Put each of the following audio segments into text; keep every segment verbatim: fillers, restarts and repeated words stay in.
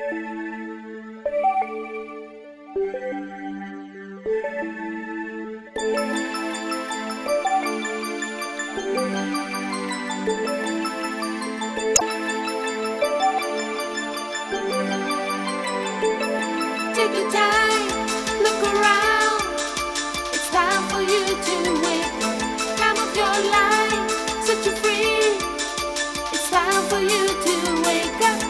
Take your time, look around. It's time for you to wake up. Time of your life, set you free. It's time for you to wake up.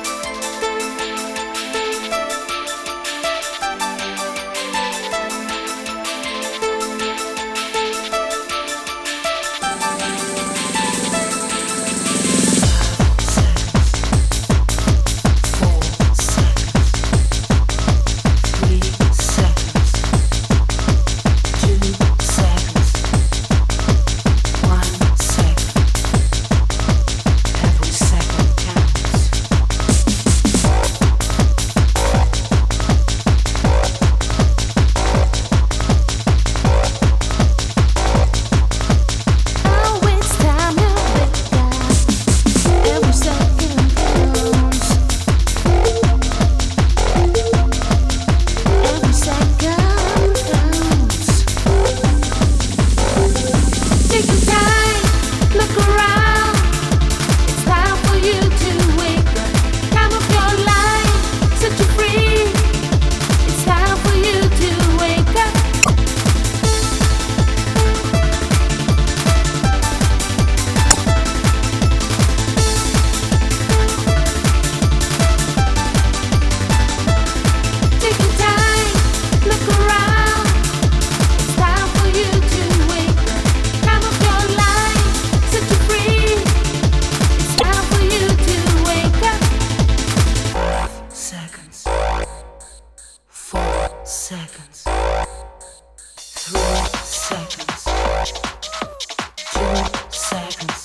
Seconds, three seconds, two seconds,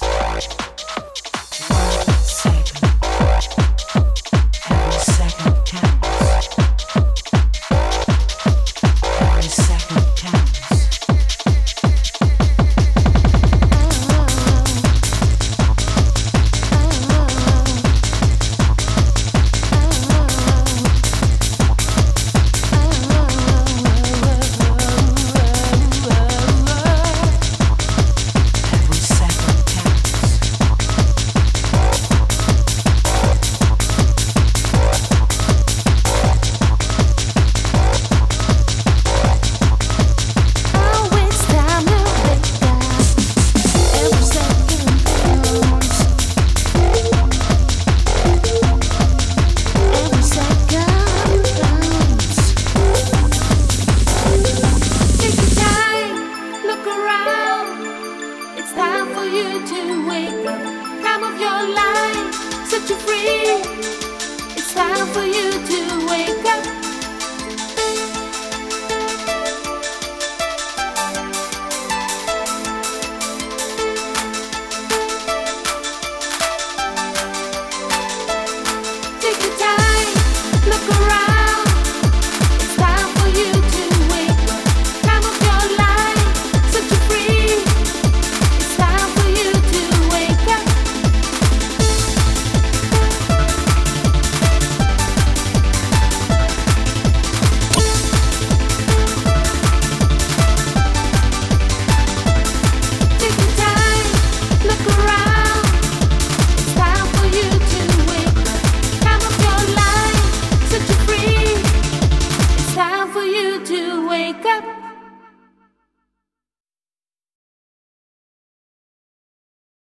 one second. Every second counts. Every second counts. It's time for you to wake up. Time of your life, set you free. It's time for you to wake up. Take your time, look around. It's time for you to wake up. Time of your life, set you free. It's time for you to wake up. Take your time, look around. It's time for you to wake up. Time of your life, set you free. It's time for you to wake up.